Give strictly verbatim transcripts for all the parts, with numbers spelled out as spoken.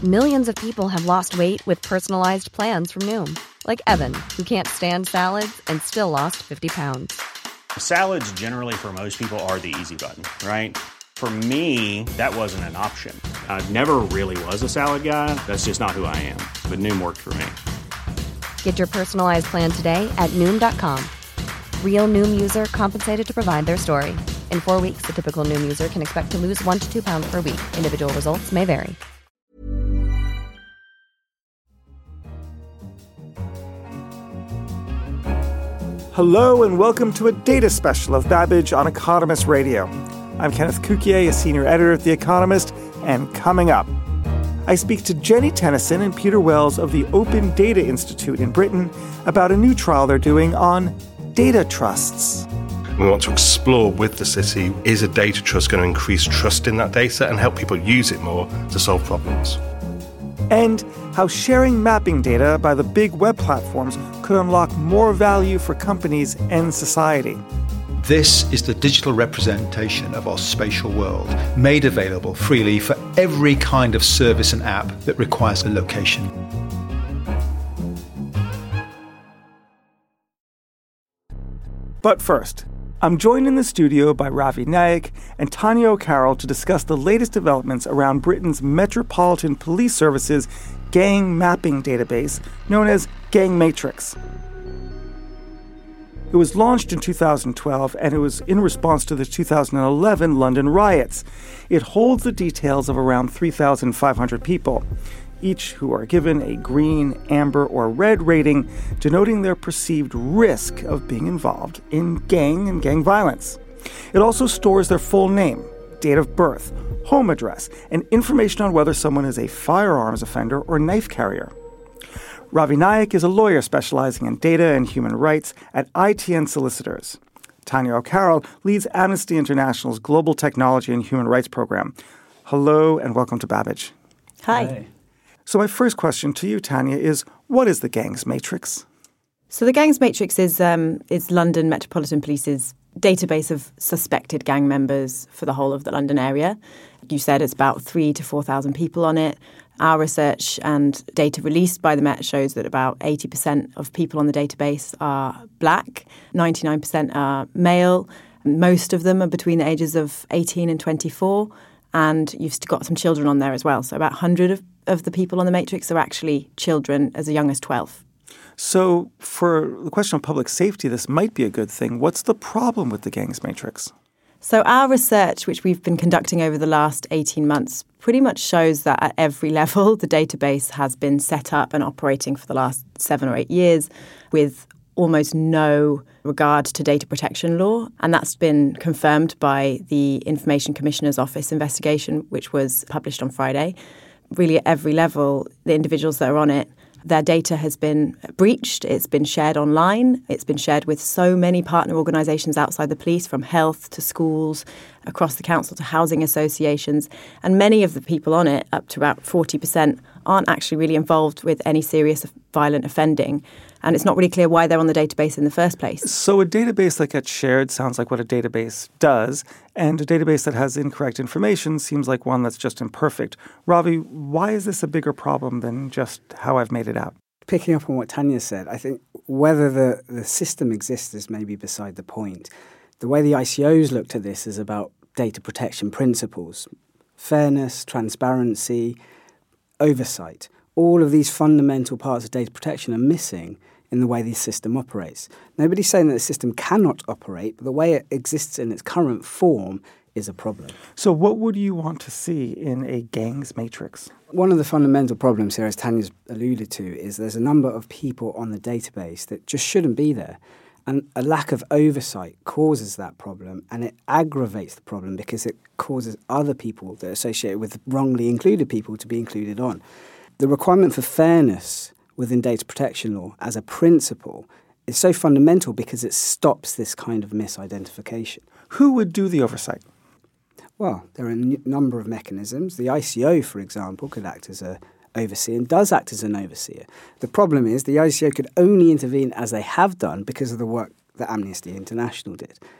Millions of people have lost weight with personalized plans from Noom. Like Evan, who can't stand salads and still lost fifty pounds. Salads generally for most people are the easy button, right? For me, that wasn't an option. I never really was a salad guy. That's just not who I am. But Noom worked for me. Get your personalized plan today at Noom dot com. Real Noom user compensated to provide their story. In four weeks, the typical Noom user can expect to lose one to two pounds per week. Individual results may vary. Hello and welcome to a data special of Babbage on Economist Radio. I'm Kenneth Cukier, a senior editor at The Economist, and coming up, I speak to Jenny Tennyson and Peter Wells of the Open Data Institute in Britain about a new trial they're doing on data trusts. We want to explore with the city, is a data trust going to increase trust in that data and help people use it more to solve problems? And how sharing mapping data by the big web platforms could unlock more value for companies and society. This is the digital representation of our spatial world, made available freely for every kind of service and app that requires a location. But first, I'm joined in the studio by Ravi Naik and Tanya O'Carroll to discuss the latest developments around Britain's Metropolitan Police Service's gang mapping database, known as Gang Matrix. It was launched in two thousand twelve, and it was in response to the two thousand eleven London riots. It holds the details of around three thousand five hundred people, each who are given a green, amber, or red rating, denoting their perceived risk of being involved in gang and gang violence. It also stores their full name, date of birth, home address, and information on whether someone is a firearms offender or knife carrier. Ravi Naik is a lawyer specializing in data and human rights at I T N Solicitors. Tanya O'Carroll leads Amnesty International's Global Technology and Human Rights Program. Hello and welcome to Babbage. Hi. Hi. So my first question to you, Tanya, is what is the Gangs Matrix? So the Gangs Matrix is um, is London Metropolitan Police's database of suspected gang members for the whole of the London area. You said it's about three to four thousand people on it. Our research and data released by the Met shows that about eighty percent of people on the database are black, ninety-nine percent are male. Most of them are between the ages of eighteen and twenty-four. And you've got some children on there as well. So about one hundred of, of the people on the matrix are actually children as young as twelve. So for the question of public safety, this might be a good thing. What's the problem with the Gangs Matrix? So our research, which we've been conducting over the last eighteen months, pretty much shows that at every level, the database has been set up and operating for the last seven or eight years with almost no regard to data protection law. And that's been confirmed by the Information Commissioner's Office investigation, which was published on Friday. Really, at every level, the individuals that are on it, their data has been breached. It's been shared online. It's been shared with so many partner organisations outside the police, from health to schools, across the council to housing associations. And many of the people on it, up to about forty percent, aren't actually really involved with any serious violent offending. And it's not really clear why they're on the database in the first place. So a database that gets shared sounds like what a database does, and a database that has incorrect information seems like one that's just imperfect. Ravi, why is this a bigger problem than just how I've made it out? Picking up on what Tanya said, I think whether the, the system exists is maybe beside the point. The way the I C Os looked at this is about data protection principles, fairness, transparency, oversight. All of these fundamental parts of data protection are missing in the way the system operates. Nobody's saying that the system cannot operate, but the way it exists in its current form is a problem. So what would you want to see in a Gangs Matrix? One of the fundamental problems here, as Tanya's alluded to, is there's a number of people on the database that just shouldn't be there. And a lack of oversight causes that problem, and it aggravates the problem because it causes other people that are associated with wrongly included people to be included on. The requirement for fairness within data protection law as a principle is so fundamental because it stops this kind of misidentification. Who would do the oversight? Well, there are a n- number of mechanisms. The I C O, for example, could act as a overseer and does act as an overseer. The problem is the I C O could only intervene as they have done because of the work that Amnesty International did.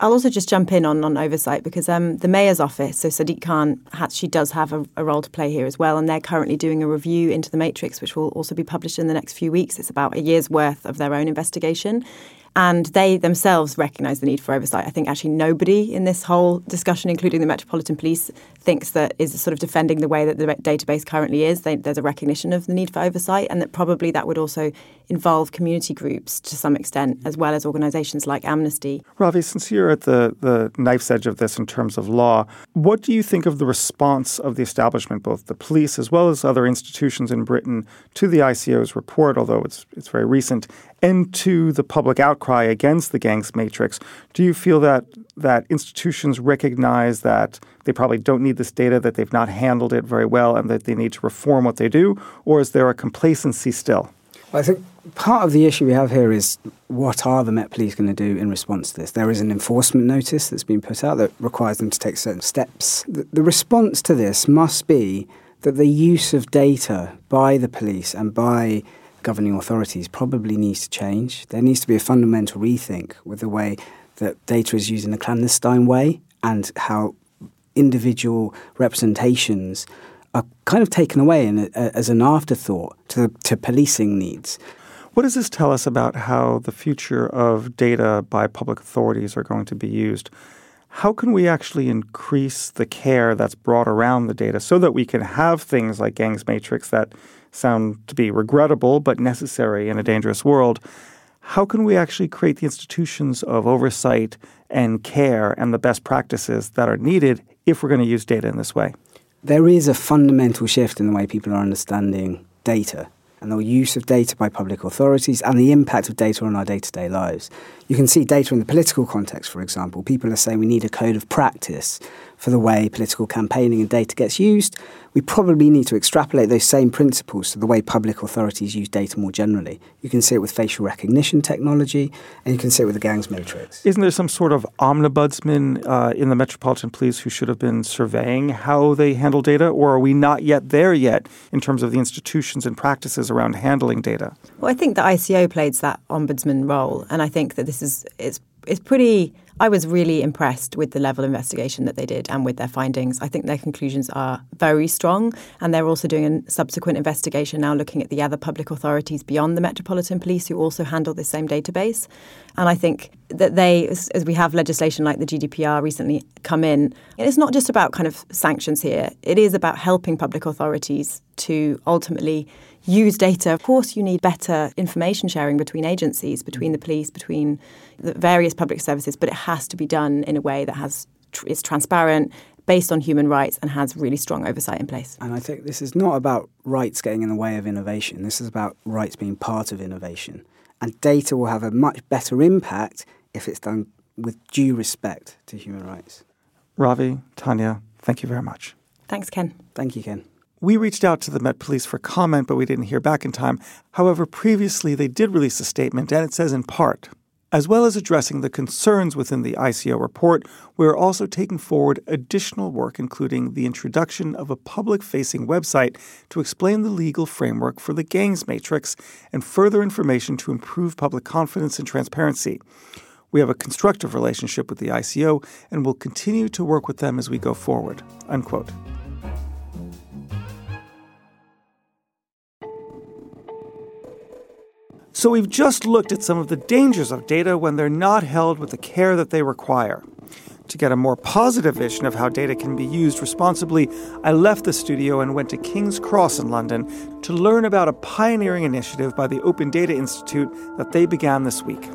I'll also just jump in on, on oversight because um, the Mayor's office, so Sadiq Khan, has, she does have a, a role to play here as well, and they're currently doing a review into the Matrix, which will also be published in the next few weeks. It's about a year's worth of their own investigation. And they themselves recognise the need for oversight. I think actually nobody in this whole discussion, including the Metropolitan Police, thinks that is sort of defending the way that the database currently is. They, there's a recognition of the need for oversight, and that probably that would also involve community groups to some extent, as well as organisations like Amnesty. Ravi, since you're at the, the knife's edge of this in terms of law, what do you think of the response of the establishment, both the police as well as other institutions in Britain, to the I C O's report, although it's it's very recent, and to the public outcry against the gangs matrix? Do you feel that that institutions recognize that they probably don't need this data, that they've not handled it very well, and that they need to reform what they do? Or is there a complacency still? I think part of the issue we have here is what are the Met Police going to do in response to this? There is an enforcement notice that's been put out that requires them to take certain steps. The, the response to this must be that the use of data by the police and by governing authorities probably needs to change. There needs to be a fundamental rethink with the way that data is used in a clandestine way and how individual representations are kind of taken away in a, as an afterthought to, to policing needs. What does this tell us about how the future of data by public authorities are going to be used? How can we actually increase the care that's brought around the data so that we can have things like Gangs Matrix that sound to be regrettable but necessary in a dangerous world? How can we actually create the institutions of oversight and care and the best practices that are needed if we're going to use data in this way? There is a fundamental shift in the way people are understanding data and the use of data by public authorities and the impact of data on our day-to-day lives. You can see data in the political context, for example. People are saying we need a code of practice for the way political campaigning and data gets used. We probably need to extrapolate those same principles to the way public authorities use data more generally. You can see it with facial recognition technology, and you can see it with the Gangs Matrix. Isn't there some sort of omnibudsman uh, in the Metropolitan Police who should have been surveying how they handle data, or are we not yet there yet in terms of the institutions and practices around handling data? Well, I think the I C O plays that ombudsman role, and I think that this is it's it's pretty. I was really impressed with the level of investigation that they did and with their findings. I think their conclusions are very strong, and they're also doing a subsequent investigation now looking at the other public authorities beyond the Metropolitan Police who also handle the same database. And I think that they, as, as we have legislation like the G D P R recently come in, it's not just about kind of sanctions here. It is about helping public authorities to ultimately use data. Of course, you need better information sharing between agencies, between the police, between the various public services, but it has to be done in a way that has is transparent, based on human rights, and has really strong oversight in place. And I think this is not about rights getting in the way of innovation. This is about rights being part of innovation. And data will have a much better impact if it's done with due respect to human rights. Ravi, Tanya, thank you very much. Thanks, Ken. Thank you, Ken. We reached out to the Met Police for comment, but we didn't hear back in time. However, previously they did release a statement, and it says in part, as well as addressing the concerns within the I C O report, we're also taking forward additional work, including the introduction of a public-facing website to explain the legal framework for the Gangs Matrix and further information to improve public confidence and transparency. We have a constructive relationship with the I C O and will continue to work with them as we go forward, unquote. So we've just looked at some of the dangers of data when they're not held with the care that they require. To get a more positive vision of how data can be used responsibly, I left the studio and went to King's Cross in London to learn about a pioneering initiative by the Open Data Institute that they began this week.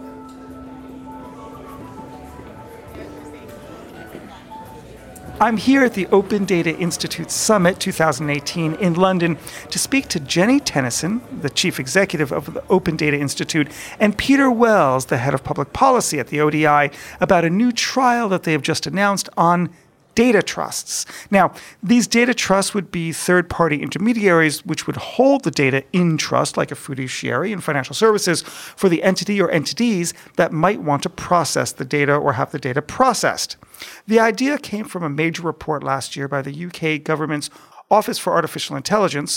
I'm here at the Open Data Institute Summit twenty eighteen in London to speak to Jenny Tennyson, the chief executive of the Open Data Institute, and Peter Wells, the head of public policy at the O D I, about a new trial that they have just announced on data trusts. Now, these data trusts would be third-party intermediaries which would hold the data in trust, like a fiduciary in financial services, for the entity or entities that might want to process the data or have the data processed. The idea came from a major report last year by the U K government's Office for Artificial Intelligence,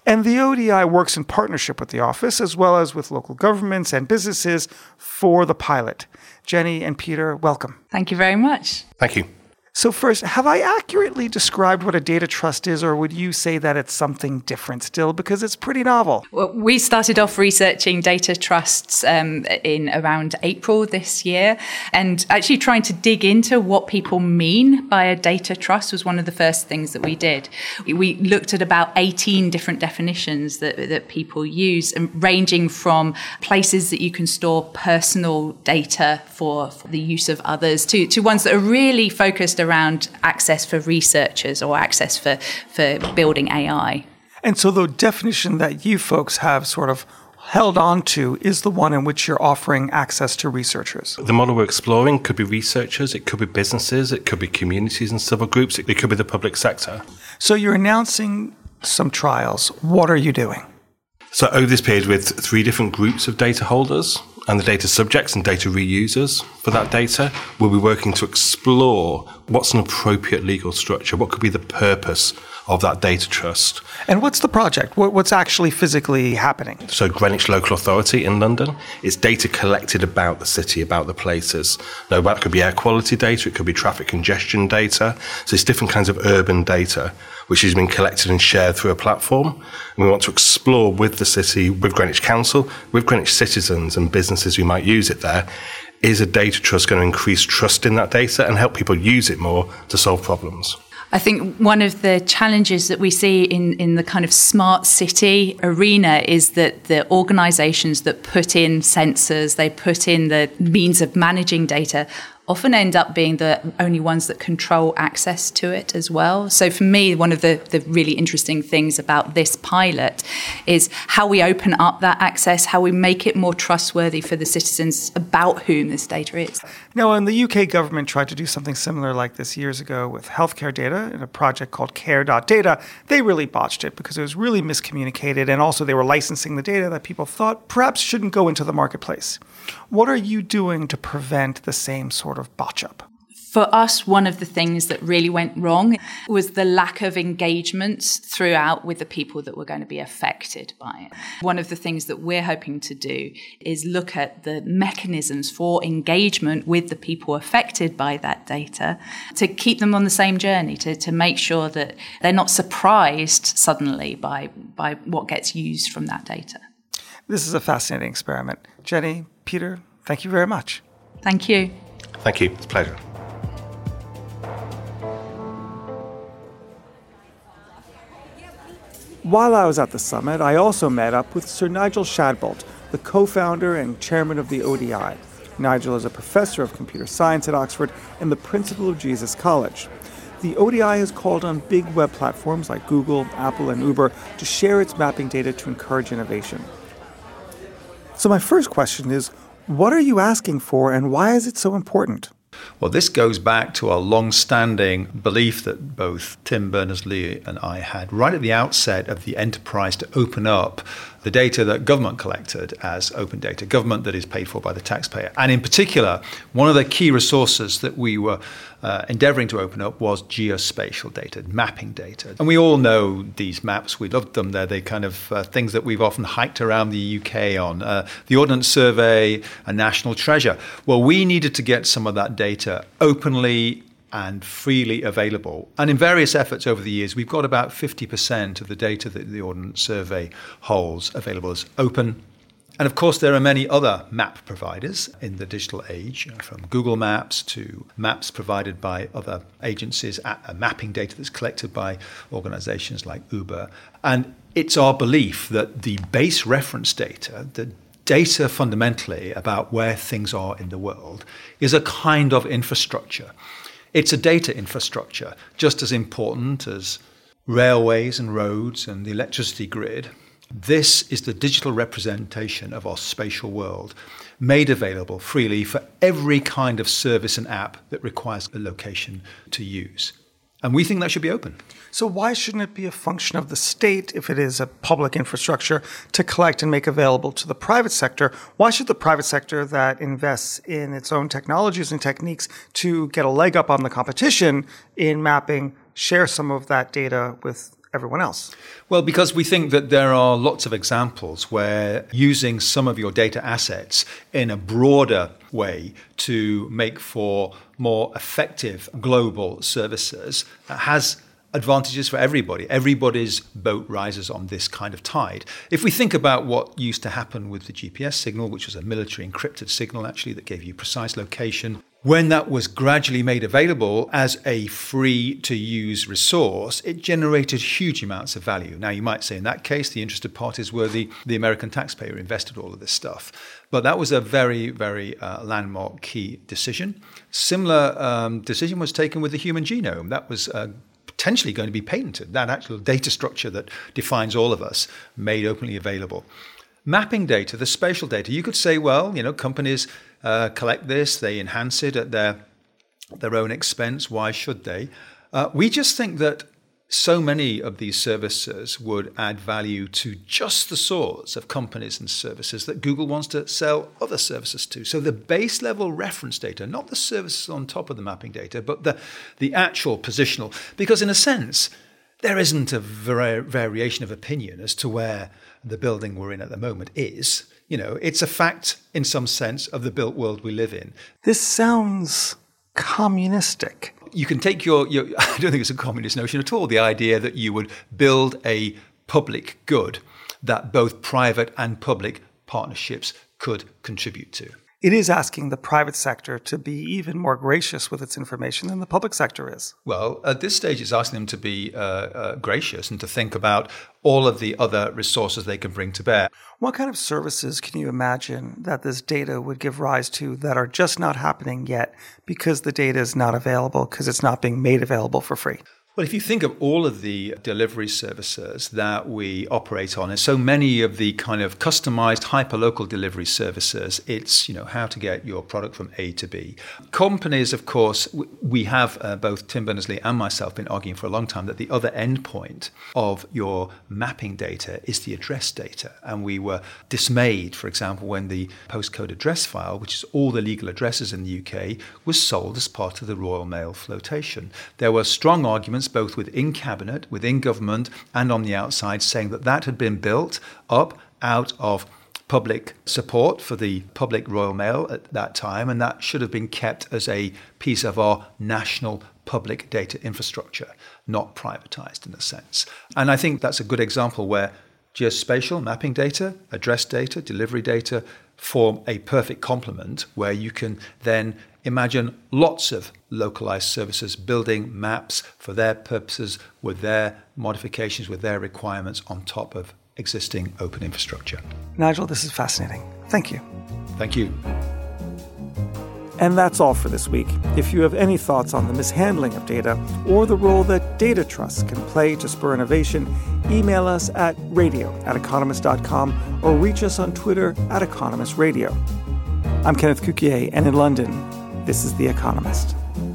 And the O D I works in partnership with the office as well as with local governments and businesses for the pilot. Jenny and Peter, welcome. Thank you very much. Thank you. So first, have I accurately described what a data trust is, or would you say that it's something different still? Because it's pretty novel. Well, we started off researching data trusts um, in around April this year, and actually trying to dig into what people mean by a data trust was one of the first things that we did. We looked at about eighteen different definitions that, that people use, and ranging from places that you can store personal data for, for the use of others to, to ones that are really focused around access for researchers or access for, for building A I. And so the definition that you folks have sort of held on to is the one in which you're offering access to researchers. The model we're exploring could be researchers, it could be businesses, it could be communities and civil groups, it could be the public sector. So you're announcing some trials. What are you doing? So over this period with three different groups of data holders and the data subjects and data reusers for that data, we'll be working to explore what's an appropriate legal structure, what could be the purpose of that data trust. And what's the project? What's actually physically happening? So Greenwich Local Authority in London, it's data collected about the city, about the places. Now, that could be air quality data, it could be traffic congestion data. So it's different kinds of urban data which has been collected and shared through a platform. And we want to explore with the city, with Greenwich Council, with Greenwich citizens and businesses who might use it there, is a data trust going to increase trust in that data and help people use it more to solve problems? I think one of the challenges that we see in, in the kind of smart city arena is that the organizations that put in sensors, they put in the means of managing data, often end up being the only ones that control access to it as well. So for me, one of the, the really interesting things about this pilot is how we open up that access, how we make it more trustworthy for the citizens about whom this data is. Now, and the U K government tried to do something similar like this years ago with healthcare data in a project called care dot data. They really botched it because it was really miscommunicated, and also they were licensing the data that people thought perhaps shouldn't go into the marketplace. What are you doing to prevent the same sort of botch up? For us, one of the things that really went wrong was the lack of engagement throughout with the people that were going to be affected by it. One of the things that we're hoping to do is look at the mechanisms for engagement with the people affected by that data to keep them on the same journey, to, to make sure that they're not surprised suddenly by, by what gets used from that data. This is a fascinating experiment. Jenny, Peter, thank you very much. Thank you. Thank you. It's a pleasure. While I was at the summit, I also met up with Sir Nigel Shadbolt, the co-founder and chairman of the O D I. Nigel is a professor of computer science at Oxford and the principal of Jesus College. The O D I has called on big web platforms like Google, Apple, and Uber to share its mapping data to encourage innovation. So my first question is, what are you asking for and why is it so important? Well, this goes back to our long-standing belief that both Tim Berners-Lee and I had right at the outset of the enterprise to open up the data that government collected as open data, government that is paid for by the taxpayer. And in particular, one of the key resources that we were uh, endeavoring to open up was geospatial data, mapping data. And we all know these maps. We loved them. They're the kind of uh, things that we've often hiked around the U K on. Uh, the Ordnance Survey, a national treasure. Well, we needed to get some of that data openly and freely available. And in various efforts over the years, we've got about fifty percent of the data that the Ordnance Survey holds available as open. And of course, there are many other map providers in the digital age, from Google Maps to maps provided by other agencies, mapping data that's collected by organizations like Uber. And it's our belief that the base reference data, the data fundamentally about where things are in the world, is a kind of infrastructure. It's a data infrastructure, just as important as railways and roads and the electricity grid. This is the digital representation of our spatial world, made available freely for every kind of service and app that requires a location to use. And we think that should be open. So why shouldn't it be a function of the state, if it is a public infrastructure, to collect and make available to the private sector? Why should the private sector that invests in its own technologies and techniques to get a leg up on the competition in mapping share some of that data with everyone else? Well, because we think that there are lots of examples where using some of your data assets in a broader way to make for more effective global services has advantages for everybody. Everybody's boat rises on this kind of tide. If we think about what used to happen with the G P S signal, which was a military encrypted signal actually that gave you precise location, when that was gradually made available as a free-to-use resource, it generated huge amounts of value. Now, you might say in that case, the interested parties were the, the American taxpayer who invested all of this stuff. But that was a very, very uh, landmark key decision. Similar um, decision was taken with the human genome. That was uh, potentially going to be patented, that actual data structure that defines all of us, made openly available. Mapping data, the spatial data, you could say, well, you know, companies uh, collect this, they enhance it at their their own expense. Why should they? Uh, we just think that so many of these services would add value to just the sorts of companies and services that Google wants to sell other services to. So the base level reference data, not the services on top of the mapping data, but the, the actual positional. Because in a sense, there isn't a var- variation of opinion as to where the building we're in at the moment is. You know, it's a fact in some sense of the built world we live in. This sounds communistic. You can take your, your, I don't think it's a communist notion at all, the idea that you would build a public good that both private and public partnerships could contribute to. It is asking the private sector to be even more gracious with its information than the public sector is. Well, at this stage, it's asking them to be uh, uh, gracious and to think about all of the other resources they can bring to bear. What kind of services can you imagine that this data would give rise to that are just not happening yet because the data is not available, because it's not being made available for free? Well, if you think of all of the delivery services that we operate on, and so many of the kind of customized hyperlocal delivery services, it's, you know, how to get your product from A to B. Companies, of course, we have, uh, both Tim Berners-Lee and myself, been arguing for a long time that the other endpoint of your mapping data is the address data. And we were dismayed, for example, when the postcode address file, which is all the legal addresses in the U K, was sold as part of the Royal Mail flotation. There were strong arguments both within cabinet, within government, and on the outside, saying that that had been built up out of public support for the public Royal Mail at that time, and that should have been kept as a piece of our national public data infrastructure, not privatized in a sense. And I think that's a good example where geospatial mapping data, address data, delivery data form a perfect complement where you can then imagine lots of localized services building maps for their purposes with their modifications, with their requirements on top of existing open infrastructure. Nigel, this is fascinating. Thank you. Thank you. And that's all for this week. If you have any thoughts on the mishandling of data or the role that data trusts can play to spur innovation, email us at radio at economist dot com or reach us on Twitter at Economist Radio. I'm Kenneth Cukier, and in London, this is The Economist.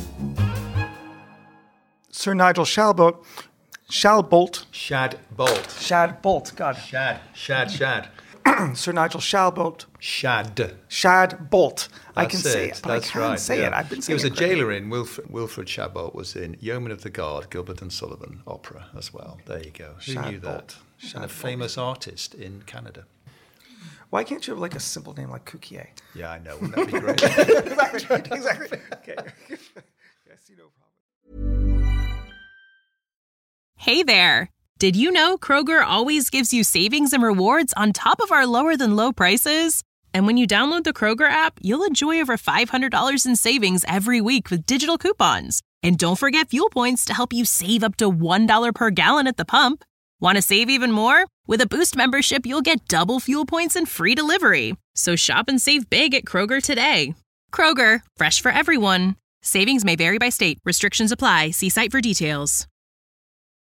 Sir Nigel Shadbolt, Shadbolt, Shadbolt, Shadbolt, God, Shad, Shad, Shad. Sir Nigel Shadbolt, Shad, Shadbolt. I can it. say it, but That's I can't right. say yeah. it. I've been saying He was it a jailer in Wilfred, Wilfred Shadbolt was in Yeoman of the Guard, Gilbert and Sullivan opera as well. There you go. Who Shadbolt. knew that? Shadbolt. And a famous artist in Canada. Why can't you have like a simple name like Cukier? Yeah, I know. Wouldn't that be great? exactly. Exactly. Okay. I see no problem. Hey there. Did you know Kroger always gives you savings and rewards on top of our lower than low prices? And when you download the Kroger app, you'll enjoy over five hundred dollars in savings every week with digital coupons. And don't forget fuel points to help you save up to one dollar per gallon at the pump. Want to save even more? With a Boost membership, you'll get double fuel points and free delivery. So shop and save big at Kroger today. Kroger, fresh for everyone. Savings may vary by state. Restrictions apply. See site for details.